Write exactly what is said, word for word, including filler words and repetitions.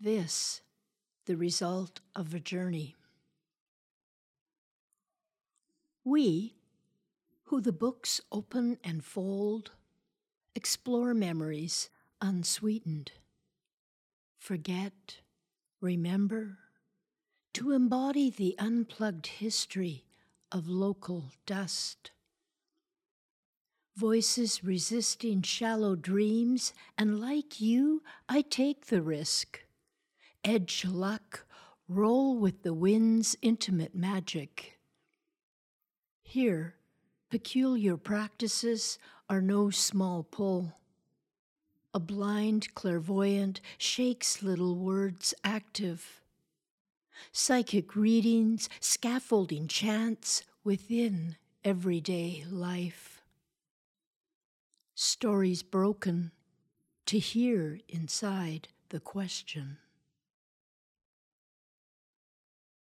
This, the result of a journey. We, who the books open and fold, explore memories unsweetened. Forget, remember, to embody the unplugged history of local dust. Voices resisting shallow dreams, and like you, I take the risk. Edge luck, roll with the wind's intimate magic. Here, peculiar practices are no small pull. A blind clairvoyant shakes little words active. Psychic readings, scaffolding chants within everyday life. Stories broken to hear inside the question.